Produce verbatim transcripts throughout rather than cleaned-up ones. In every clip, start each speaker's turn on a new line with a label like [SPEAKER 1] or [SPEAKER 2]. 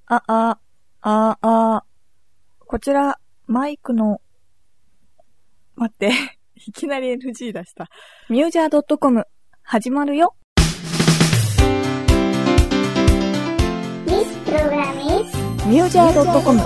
[SPEAKER 1] あ、あ、あ、あ、こちら、マイクの、待って、いきなり エヌジー 出した。ミュージャー .com 始まるよ。
[SPEAKER 2] This program is
[SPEAKER 1] ミュージャー .com。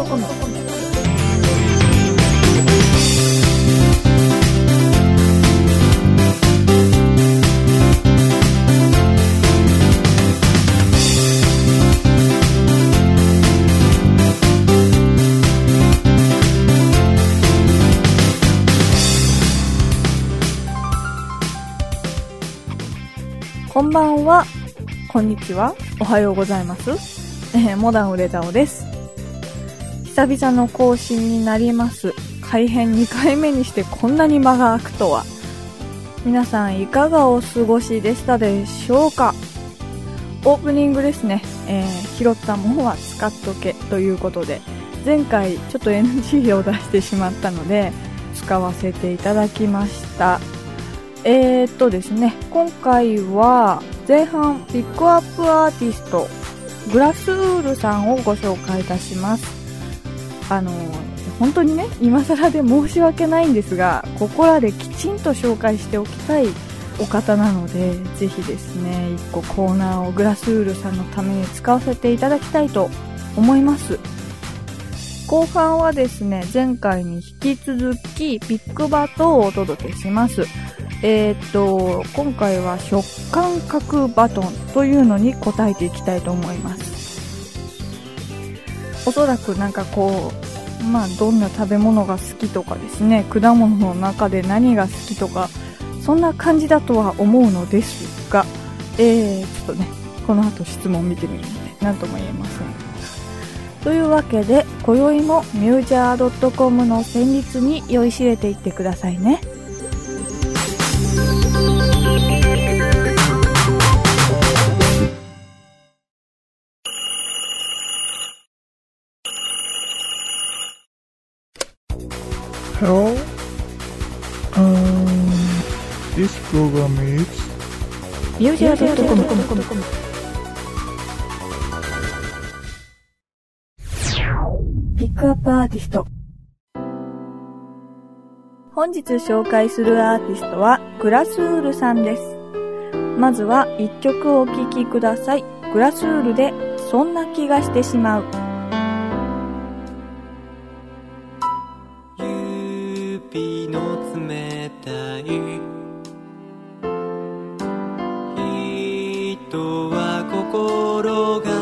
[SPEAKER 1] こんばんは、こんにちは、おはようございます。えー、モダンウレザオです。久々の更新になります。改編にかいめにしてこんなに間が空くとは。皆さんいかがお過ごしでしたでしょうか。オープニングですね、えー、拾ったものは使っとけということで、前回ちょっと エヌジー を出してしまったので使わせていただきました。えーっとですね、今回は前半ピックアップアーティストグラスウールさんをご紹介いたします。あの本当にね、今更で申し訳ないんですが、ここらできちんと紹介しておきたいお方なので、ぜひですね、一個コーナーをグラスウールさんのために使わせていただきたいと思います。後半はですね、前回に引き続きピックバトをお届けします。えー、っと今回は食感覚バトンというのに答えていきたいと思います。おそらくなんかこう、まあどんな食べ物が好きとかですね、果物の中で何が好きとか、そんな感じだとは思うのですが、えー、ちょっとね、この後質問見てみるので何とも言えません。というわけで、今宵もミュージャー .com の旋律に酔いしれていってくださいね。
[SPEAKER 3] Hello, um, this program is
[SPEAKER 1] ミュージャー .com。 ピックアップアーティスト。本日紹介するアーティストはグラスウールさんです。まずはいっきょくお聴きください。グラスウールでそんな気がしてしまう。
[SPEAKER 4] 指の冷たい人は心が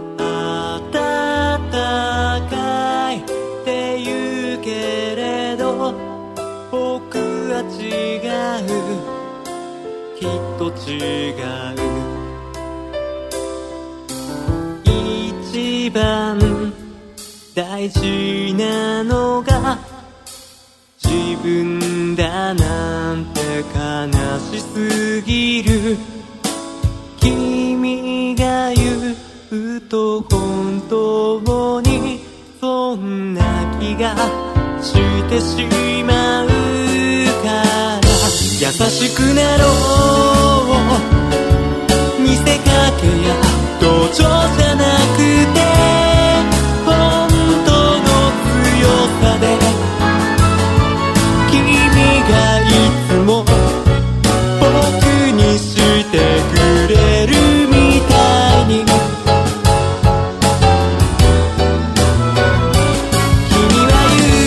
[SPEAKER 4] 温かいって言うけれど、僕は違う、きっと違う。一番大事なのが自分だなんて悲しすぎる。君が言うと本当にそんな気がしてしまうから、優しくなろう見せかけや同調じゃなくて、本当の強さでいつも僕にしてくれるみたいに、君は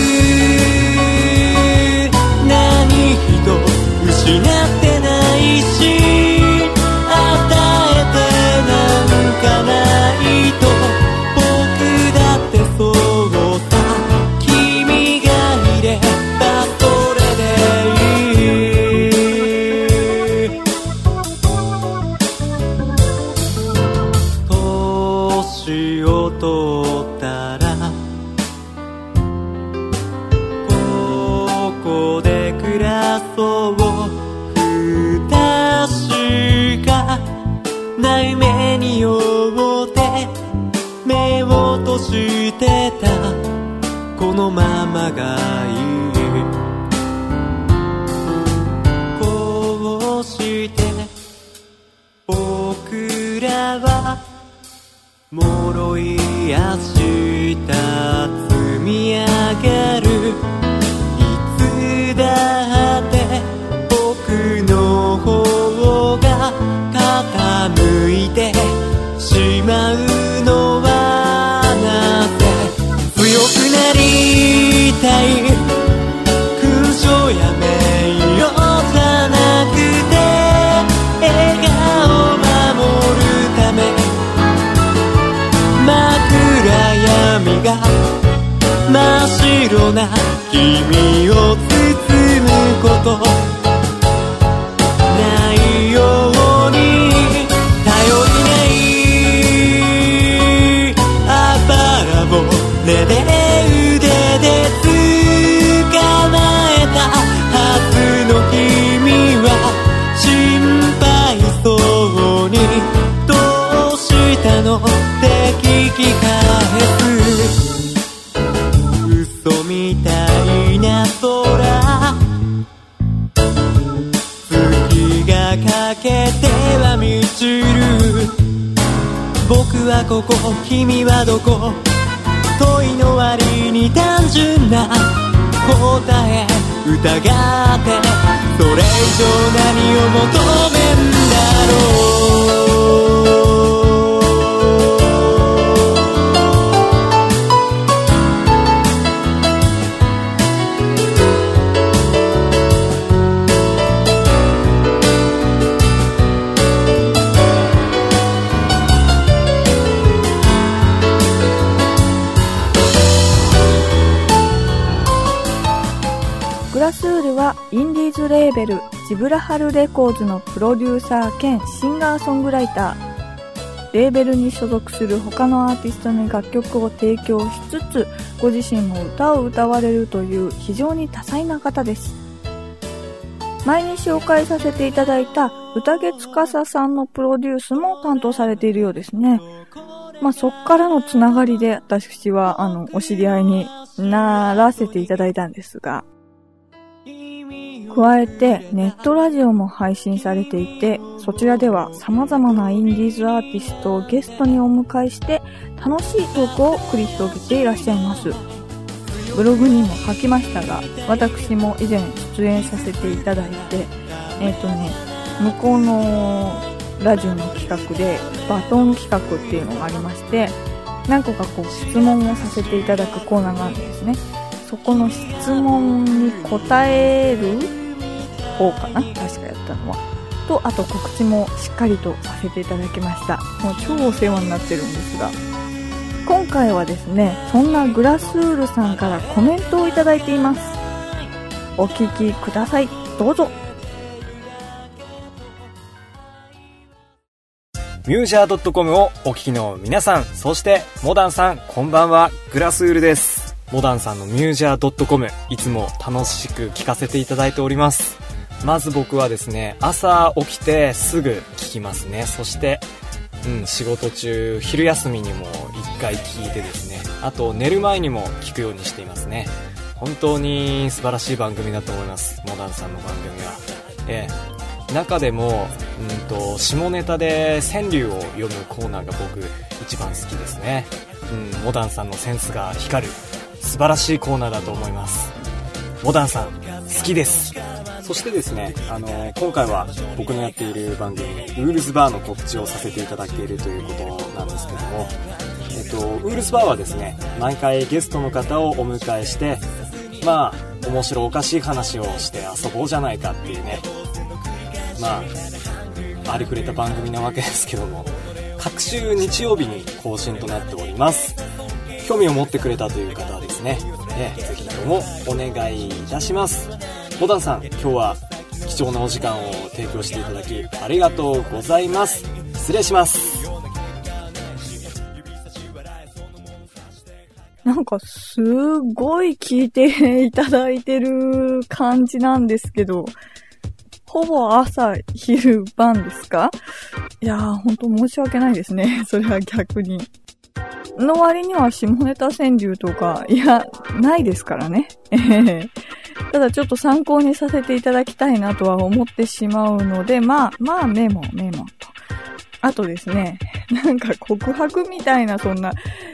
[SPEAKER 4] 言う何一つ失ってないし、与えてなんかないと、僕だってそうさ、君がいればそれ年を取ったらここで暮らそう、不確かな夢に酔って目を閉じてたこのままがいい。こうして僕らは脆い明日積み上がるいつだって僕の方が傾いてしまうのはなぜ強くなりたい勲章や名誉じゃなくて笑顔を守るため真暗闇が真っ白な君を包むことないように頼りないあばら骨で腕で捕まえたはずの君は心配そうにどうしたのって聞き返す嘘みたいな空月がかけては満ちる僕はここ君はどこ問いの割に単純な答え疑ってそれ以上何を求めんだろう
[SPEAKER 1] グラスールはインディーズレーベルジブラハルレコーズのプロデューサー兼シンガーソングライター。レーベルに所属する他のアーティストに楽曲を提供しつつご自身も歌を歌われるという非常に多彩な方です。前に紹介させていただいた宴司さんのプロデュースも担当されているようですね。まあそっからのつながりで私はあのお知り合いにならせていただいたんですが、加えてネットラジオも配信されていて、そちらでは様々なインディーズアーティストをゲストにお迎えして楽しいトークを繰り広げていらっしゃいます。ブログにも書きましたが、私も以前出演させていただいて、えっとね、向こうのラジオの企画でバトン企画っていうのがありまして、何個かこう質問をさせていただくコーナーがあるんですね。そこの質問に答える方かな、確かやったのはと、あと告知もしっかりとさせていただきました。もう超お世話になってるんですが、今回はですね、そんなグラスールさんからコメントをいただいています。お聞きください、どうぞ。
[SPEAKER 5] ミュージャー .com をお聞きの皆さん、そしてモダンさん、こんばんは。グラスールです。モダンさんのミュージャー .com、 いつも楽しく聞かせていただいております。まず僕はですね、朝起きてすぐ聞きますね。そして、うん、仕事中、昼休みにも一回聞いてですね、あと寝る前にも聞くようにしていますね。本当に素晴らしい番組だと思います、モダンさんの番組は。ええ、中でも、うんと、下ネタで川柳を読むコーナーが僕一番好きですね。うん、モダンさんのセンスが光る素晴らしいコーナーだと思います。モダンさん好きです。そしてですね、あのー、今回は僕のやっている番組ウールズバーの告知をさせていただけるということなんですけども、えっと、ウールズバーはですね、毎回ゲストの方をお迎えして、まあ面白おかしい話をして遊ぼうじゃないかっていうね、まあありふれた番組なわけですけども、各週日曜日に更新となっております。興味を持ってくれたという方はですね、えー、ぜひともお願いいたします。モダンさん、今日は貴重なお時間を提供していただきありがとうございます。失礼します。
[SPEAKER 1] なんかすごい聞いていただいてる感じなんですけど、ほぼ朝昼晩ですか？いやー、ほんと申し訳ないですね。それは逆に。の割には下ネタ川柳とか、いや、ないですからね。ただちょっと参考にさせていただきたいなとは思ってしまうので、まあ、まあメモ、メモと。あとですね、なんか告白みたいなそんな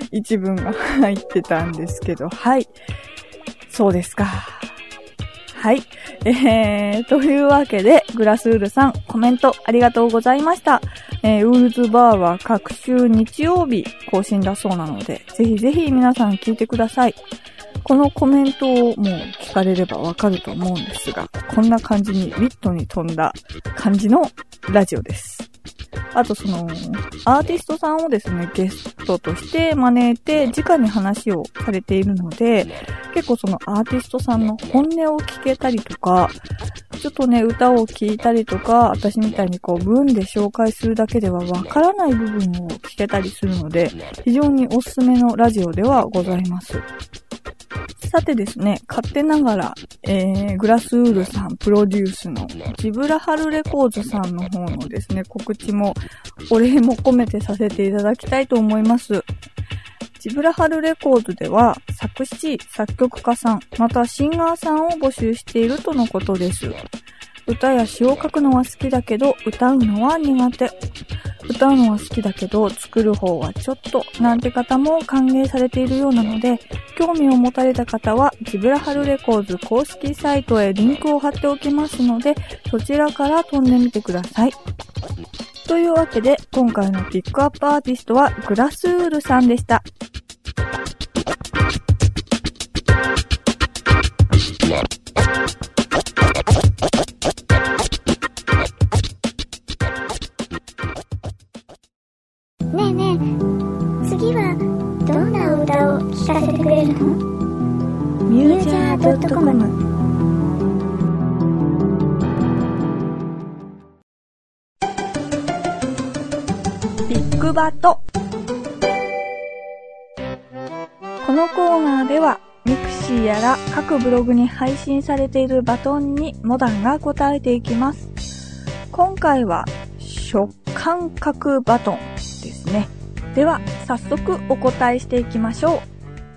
[SPEAKER 1] 一文が入ってたんですけど、はい。そうですか。はい。えー、というわけで、グラスウールさん、コメントありがとうございました。えー、ウールズバーは各週日曜日更新だそうなので、ぜひぜひ皆さん聞いてください。このコメントをもう聞かれればわかると思うんですが、こんな感じにウィットに富んだ感じのラジオです。あとその、アーティストさんをですね、ゲストとして招いて、直に話をされているので、結構そのアーティストさんの本音を聞けたりとか、ちょっとね、歌を聴いたりとか、私みたいにこう文で紹介するだけではわからない部分を聞けたりするので、非常におすすめのラジオではございます。さてですね、勝手ながら、えー、グラスウールさんプロデュースのジブラハルレコーズさんの方のですね、告知もお礼も込めてさせていただきたいと思います。ジブラハルレコーズでは作詞、作曲家さん、またシンガーさんを募集しているとのことです。歌や詩を書くのは好きだけど、歌うのは苦手。歌うのは好きだけど、作る方はちょっと、なんて方も歓迎されているようなので、興味を持たれた方は、ジブラハルレコーズ公式サイトへリンクを貼っておきますので、そちらから飛んでみてください。というわけで、今回のピックアップアーティストは、グラスウールさんでした。
[SPEAKER 2] ねえねえ、次はどんなお歌を聴かせてくれるの？ミュージャー .com。
[SPEAKER 1] ビッグバト。このコーナーではミクシーやら各ブログに配信されているバトンにモダンが答えていきます。今回は食感覚バトンですね。では早速お答えしていきましょう。
[SPEAKER 2] コ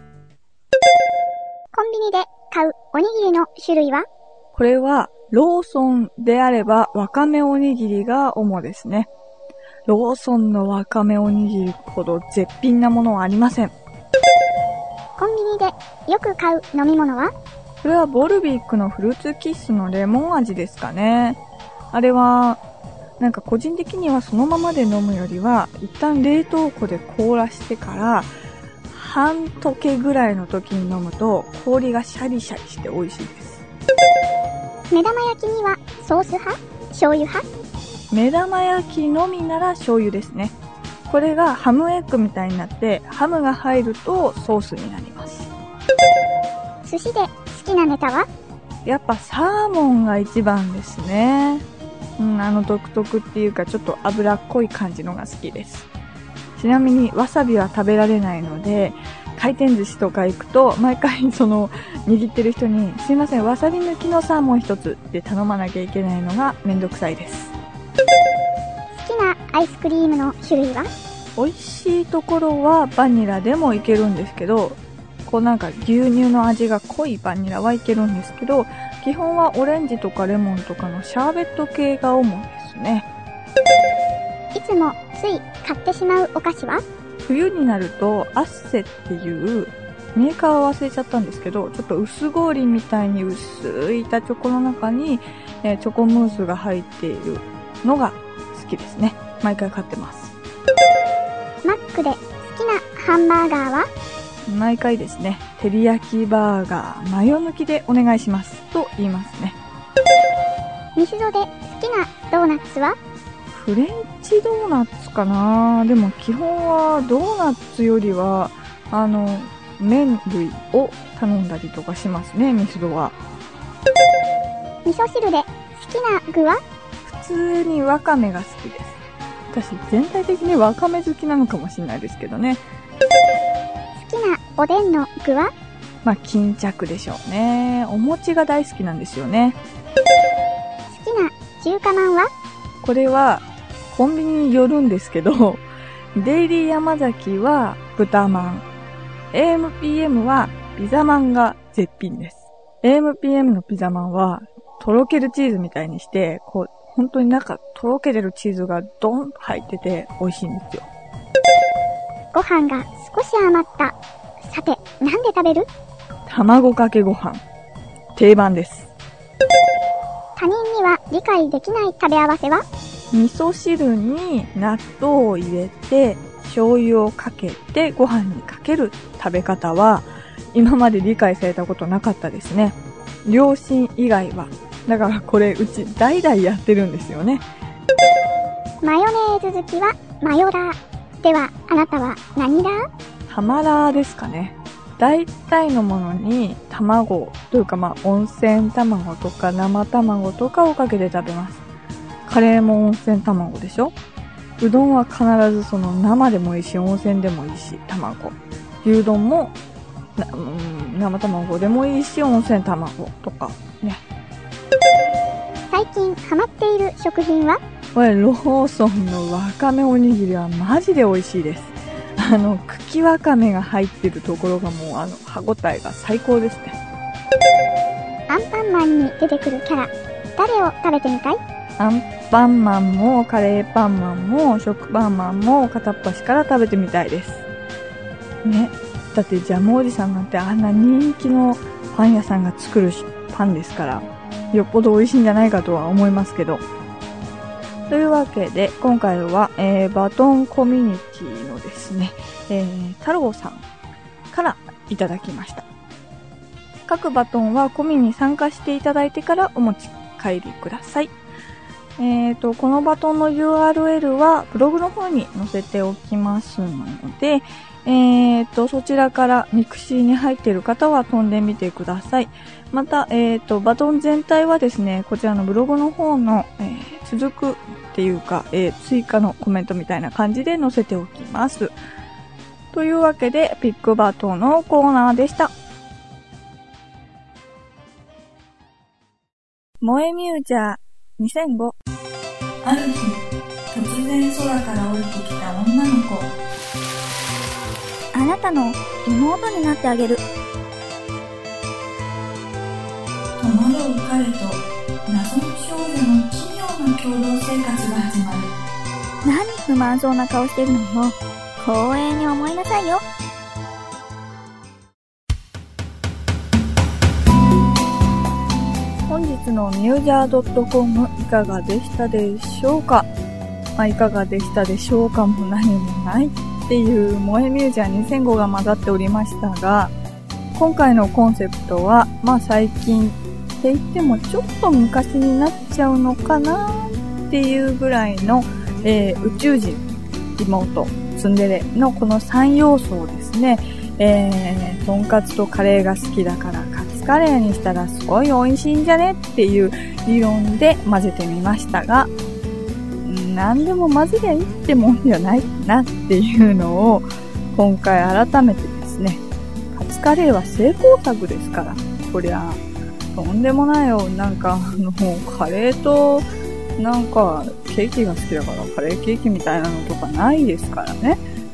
[SPEAKER 2] ンビニで買うおにぎりの種類は？
[SPEAKER 1] これはローソンであればわかめおにぎりが主ですね。ローソンのわかめおにぎりほど絶品なものはありません。
[SPEAKER 2] コンビニでよく買う飲み物は？
[SPEAKER 1] これはボルビックのフルーツキッスのレモン味ですかね。あれはなんか個人的にはそのままで飲むよりは一旦冷凍庫で凍らしてから半溶けぐらいの時に飲むと氷がシャリシャリして美味しいです。
[SPEAKER 2] 目玉焼きにはソース派？醤油派？
[SPEAKER 1] 目玉焼きのみなら醤油ですね。これがハムエッグみたいになってハムが入るとソースになります。
[SPEAKER 2] 寿司で好きなネタは？
[SPEAKER 1] やっぱサーモンが一番ですね。うん、あの独特っていうかちょっと脂っこい感じのが好きです。ちなみにわさびは食べられないので、回転寿司とか行くと毎回その握ってる人にすいませんわさび抜きのサーモン一つって頼まなきゃいけないのがめんどくさいです。
[SPEAKER 2] 好きなアイスクリームの種類は？
[SPEAKER 1] 美味しいところはバニラでもいけるんですけど、こうなんか牛乳の味が濃いバニラはいけるんですけど、基本はオレンジとかレモンとかのシャーベット系が主ですね。
[SPEAKER 2] いつもつい買ってしまうお菓子は？
[SPEAKER 1] 冬になるとアッセっていうメーカーは忘れちゃったんですけど、ちょっと薄氷みたいに薄い板チョコの中に、えー、チョコムースが入っているのが好きですね。毎回買ってます。
[SPEAKER 2] マックで好きなハンバーガーは？
[SPEAKER 1] 毎回ですね、照り焼きバーガーマヨ抜きでお願いしますと言いますね。
[SPEAKER 2] ミスドで好きなドーナツは？
[SPEAKER 1] フレンチドーナツかな。でも基本はドーナツよりはあの麺類を頼んだりとかしますね、ミスドは。
[SPEAKER 2] 味噌汁で好きな具は？
[SPEAKER 1] 普通にわかめが好きです。私全体的にわかめ好きなのかもしれないですけどね。
[SPEAKER 2] 好きなおでんの具は？
[SPEAKER 1] まあ巾着でしょうね。お餅が大好きなんですよね。
[SPEAKER 2] 好きな中華まんは？
[SPEAKER 1] これはコンビニによるんですけど、デイリー山崎は豚まん、エーエムピーエム はピザまんが絶品です。エーエムピーエム のピザまんはとろけるチーズみたいにして、こう本当に中とろけてるチーズがドンと入ってて美味しいんですよ。
[SPEAKER 2] ご飯が好少し余った。さて、なんで食べる？
[SPEAKER 1] 卵かけご飯。定番です。
[SPEAKER 2] 他人には理解できない食べ合わせは？
[SPEAKER 1] 味噌汁に納豆を入れて、醤油をかけてご飯にかける食べ方は、今まで理解されたことなかったですね。両親以外は。だからこれ、うち代々やってるんですよね。
[SPEAKER 2] マヨネーズ好きはマヨラー。では、あなたは何ラー？
[SPEAKER 1] タマラーですかね。大体のものに卵というかまあ温泉卵とか生卵とかをかけて食べます。カレーも温泉卵でしょ？うどんは必ずその生でもいいし温泉でもいいし卵。牛丼もな、うん、生卵でもいいし温泉卵とかね。
[SPEAKER 2] 最近ハマっている食品は？
[SPEAKER 1] これローソンのわかめおにぎりはマジで美味しいです。あの茎わかめが入ってるところがもうあの歯ごたえが最高ですね。
[SPEAKER 2] アンパンマンに出てくるキャラ、誰を食べてみたい？
[SPEAKER 1] アンパンマンもカレーパンマンも食パンマンも片っ端から食べてみたいですね。だってジャムおじさんなんてあんな人気のパン屋さんが作るパンですから、よっぽど美味しいんじゃないかとは思いますけど。というわけで今回は、えー、バトンコミュニティのですね、えー、太郎さんからいただきました。各バトンはコミに参加していただいてからお持ち帰りください。えーと、このバトンの ユーアールエル はブログの方に載せておきますので、えーと、そちらからミクシーに入っている方は飛んでみてください。また、えーと、バトン全体はですね、こちらのブログの方の、えー、続くっていうか、えー、追加のコメントみたいな感じで載せておきます。というわけで、ピックバトンのコーナーでした。萌えミュージャーにせんご。ある日、突然空から降りてきた女の子。
[SPEAKER 2] あなたの妹になってあげる。
[SPEAKER 1] 戸惑う彼と謎の少女の奇妙な共同生活が始まる。
[SPEAKER 2] 何不満そうな顔してるのよ。光栄に思いなさいよ。
[SPEAKER 1] 本日のミュージャー .com いかがでしたでしょうか。まあ、いかがでしたでしょうかも何もないっていう萌えミュージャーにせんごが混ざっておりましたが、今回のコンセプトは、まあ最近って言ってもちょっと昔になっちゃうのかなっていうぐらいの、えー、宇宙人、妹、ツンデレのこのさん要素をですね、えー、とんかつとカレーが好きだからカツカレーにしたらすごい美味しいんじゃねっていう理論で混ぜてみましたが、何でも混ぜりゃいいってもんじゃないなっていうのを今回改めてですね、カツカレーは成功作ですから、こりゃとんでもないよ。なんかあのカレーとなんかケーキが好きだからカレーケーキみたいなのとかないですからね。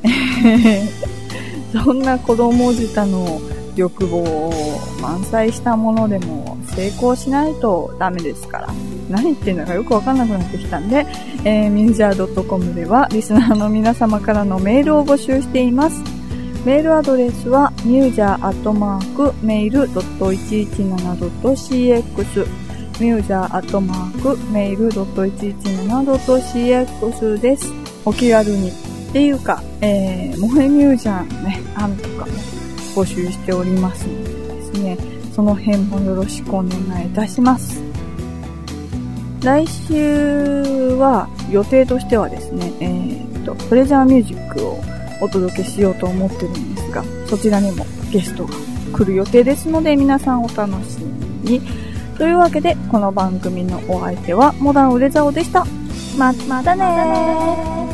[SPEAKER 1] そんな子供舌の欲望を満載したものでも成功しないとダメですから。何言ってんだかよくわかんなくなってきたんで、えー、ミュージャー .com ではリスナーの皆様からのメールを募集しています。メールアドレスは ミュージャー アットマーク メイル ドット いちいちなな ドット シーエックス ミュージャー アットマーク メイル ドット いちいちなな ドット シーエックス です。お気軽に。っていうか、えー、萌えミュージャーのね、案とかも募集しておりますのでですね、その辺もよろしくお願いいたします。来週は予定としてはですね、えー、とプレジャーミュージックをお届けしようと思ってるんですが、そちらにもゲストが来る予定ですので皆さんお楽しみに。というわけでこの番組のお相手はモダンウレザオでした。ま、またねー。